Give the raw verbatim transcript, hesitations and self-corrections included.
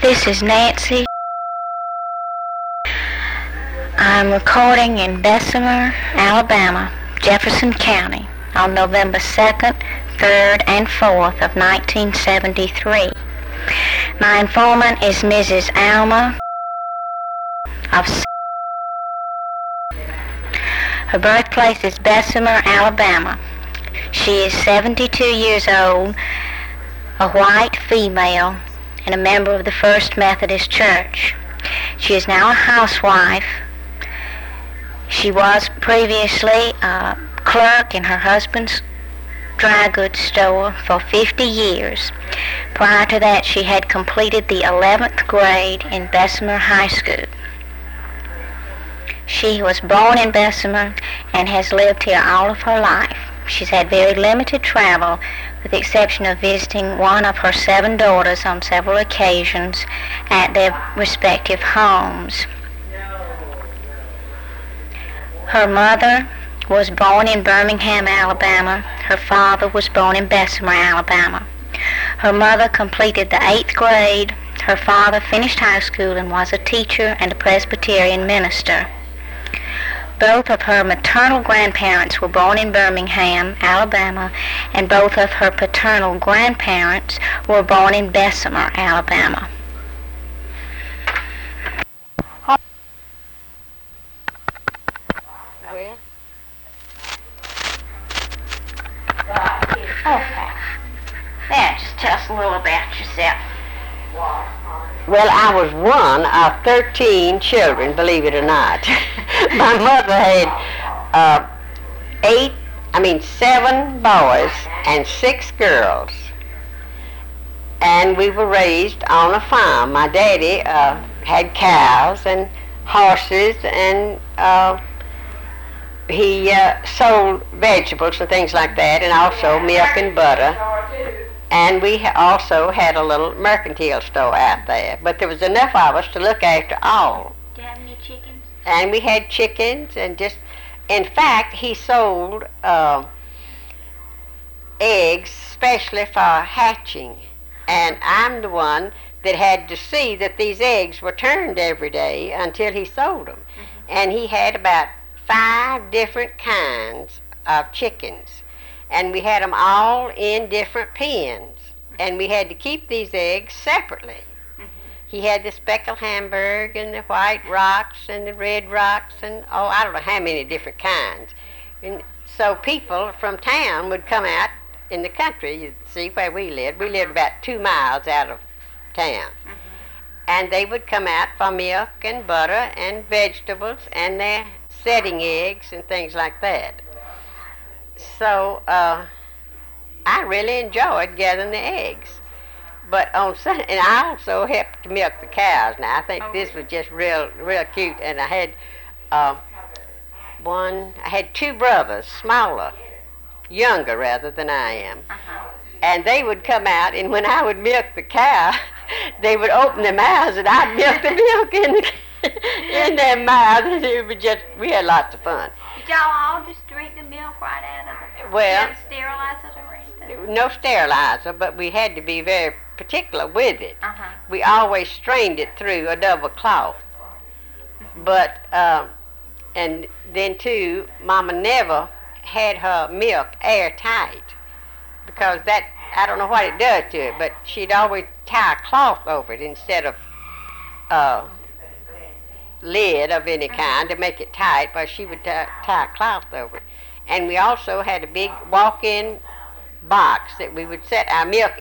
This is Nancy. I'm recording in Bessemer, Alabama, Jefferson County, on November second, third, and fourth of nineteen seventy-three. My informant is Missus Alma of S- Her birthplace is Bessemer, Alabama. She is seventy-two years old, a white female, and a member of the First Methodist Church. She is now a housewife. She was previously a clerk in her husband's dry goods store for fifty years. Prior to that, she had completed the eleventh grade in Bessemer High School. She was born in Bessemer and has lived here all of her life. She's had very limited travel, with the exception of visiting one of her seven daughters on several occasions at their respective homes. Her mother was born in Birmingham, Alabama. Her father was born in Bessemer, Alabama. Her mother completed the eighth grade. Her father finished high school and was a teacher and a Presbyterian minister. Both of her maternal grandparents were born in Birmingham, Alabama, and both of her paternal grandparents were born in Bessemer, Alabama. Where? Okay. Now, just tell us a little about yourself. Well, I was one of thirteen children, believe it or not. My mother had uh, eight, I mean seven boys and six girls. And we were raised on a farm. My daddy uh, had cows and horses, and uh, he uh, sold vegetables and things like that, and also milk and butter. And we ha- also had a little mercantile store out there. But there was enough of us to look after all. Do you have any chickens? And we had chickens, and just, in fact, he sold uh, eggs especially for hatching. And I'm the one that had to see that these eggs were turned every day until he sold them. Mm-hmm. And he had about five different kinds of chickens. And we had them all in different pens. And we had to keep these eggs separately. Mm-hmm. He had the speckled Hamburg and the white rocks and the red rocks and, oh, I don't know how many different kinds. And so people from town would come out in the country, you see where we lived. We lived about two miles out of town. Mm-hmm. And they would come out for milk and butter and vegetables and their setting eggs and things like that. So uh, I really enjoyed gathering the eggs. But on Sunday, and I also helped to milk the cows. Now I think this was just real, real cute. And I had uh, one, I had two brothers, smaller, younger rather than I am. Uh-huh. And they would come out, and when I would milk the cow, they would open their mouths, and I'd milk the milk in the, in their mouths. And it was just, we had lots of fun. Did y'all all just drink the milk right out of it? Well, did you sterilize it or anything? No sterilizer, but we had to be very particular with it. Uh-huh. We always strained it through a double cloth. Mm-hmm. But, uh, and then too, Mama never had her milk airtight, because that, I don't know what it does to it, but she'd always tie a cloth over it instead of uh, lid of any kind to make it tight, but she would tie, tie a cloth over it. And we also had a big walk-in box that we would set our milk